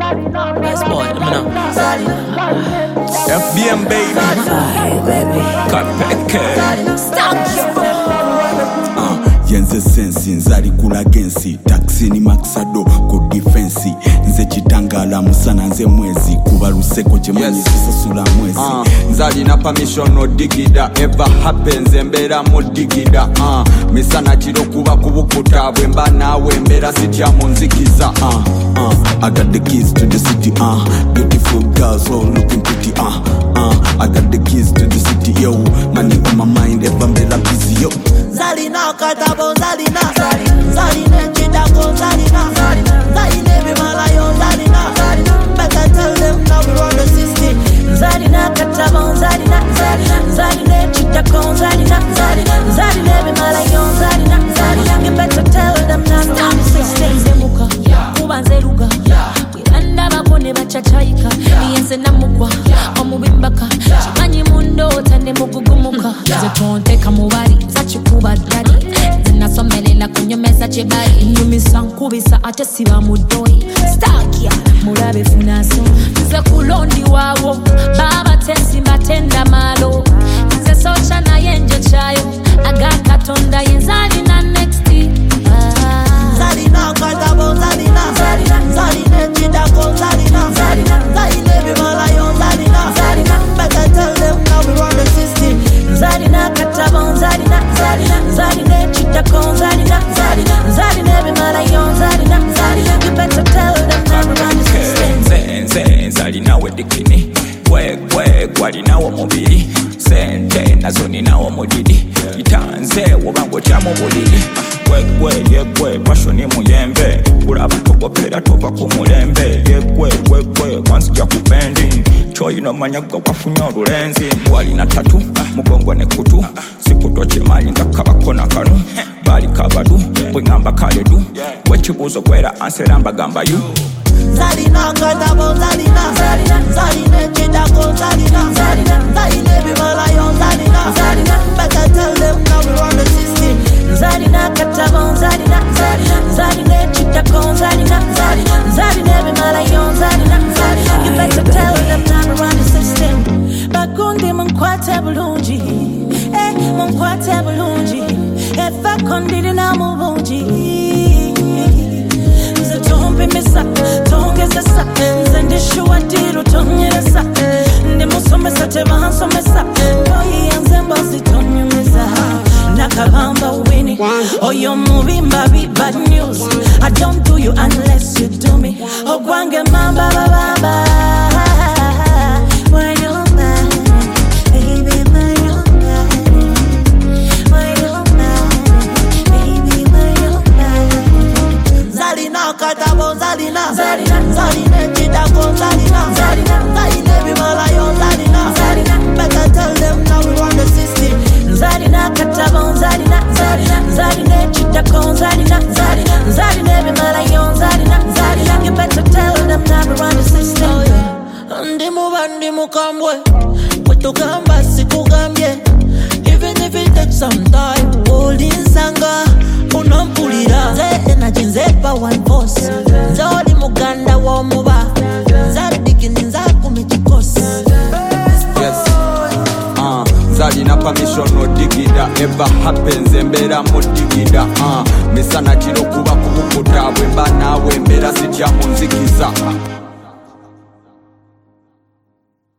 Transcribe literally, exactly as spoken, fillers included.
Yes, boy, let me know. F B M baby. Cut packet. Stop. Yenze sensi nzali kula gensi taxi ni maxado ku defense nze chitangala musana nze mwezi kuba luseko chemanyi sisasula mwezi uh, nzali na permission no digida ever happens embera mo digida uh, misana chiro kuba kubukuta bwemba nawe mbera sitya munzikiza uh, uh, I got the keys to the city uh, beautiful girls all looking pretty uh, uh, I got the keys to the city yo money on my mind ever mbela busy yo Zalina katabo Zalina Zalina chitako Zalina Zalina bimalayo Zalina Better tell them now we run the system Zalina katabo Zalina Zalina chitako Zalina Zalina bimalayo Zalina You better tell them now we run the system Zemuka kubanze luga Wiranda bakone bachachayika Iyense namugwa omubimbaka Chimanyi mundo tande mugugumuka Zetonte kamubari chikuba daddy zinasomelela kunyomeza chebali nyumisa nkubisa ate siba mudoi stakia mulabe funaso nze kulondi wawo baba tensi matenda malo nze socha na yenjo chayo agakatonda yenzali na next Zalina katabo Zalina Zalina chidako Zalina Zalina bimalayo Zalina better tell them now we run the system Zalina katabo Zalina Zalina chitako Zalina Zalina bimalayo Zalina You better tell them now we run the system Nze Zalina we dikini Kwe kwe kwalina wo mubiri Sente nazo nina wo mudidi Itanze wobango chamo bulidi Kwe yekwe passion muyembe Kuraba tokopera topa kumulembe Yekwe kwe kwe kwanzija kupendi Choi no manyaga wafunya olulenzi Wali na tatu, mugongo ne kutu Sikuto chimali nga kabakona kanu Bali kabadu, bwingamba kaledu Wechibuzo kwera anseramba gamba yu Zalina katabo Zalina Zalina chitako Zalina Zalina bimalayo Zalina Better tell them now we run the system Zalina katabo Zalina Zalina chitako Zalina Zalina bimalayo Zalina You better tell them now we run the system Bakundi munkwate bulungi Eh munkwate bulungi Efa kondili na mubungi Tombe misa, tonge sasa Nzende shuwa diru tonye resa Nde musome sa te vansome sa Koyi yanzemba si tonye misa Nakabamba winning Oyo mubimba be bad news I don't do you unless you do me Ogwange mamba bababa When you're mad Baby when you're mad When you're mad Baby when you're mad Zalina katabo Zalina Zalina chitako Zalina Zalina bimalayo Zalina Better tell them now we run the system Zalina katabo Zalina Zalina chitako Zalina Zalina bimalayo Zalina You better tell them now we run the system Ndimu bandi mukambwe Wetugamba sikugambye Even if it takes some time Holding sanga unompulira Nze energy nzepa one boss Nze oli muganda wa omuba Nze digini nza kumechikosi Yes uh, Zalina permission no digida Ever happens embera mo digida uh, Misana chiro kuba kubukuta Bwemba nawe mbera sitya munzikiza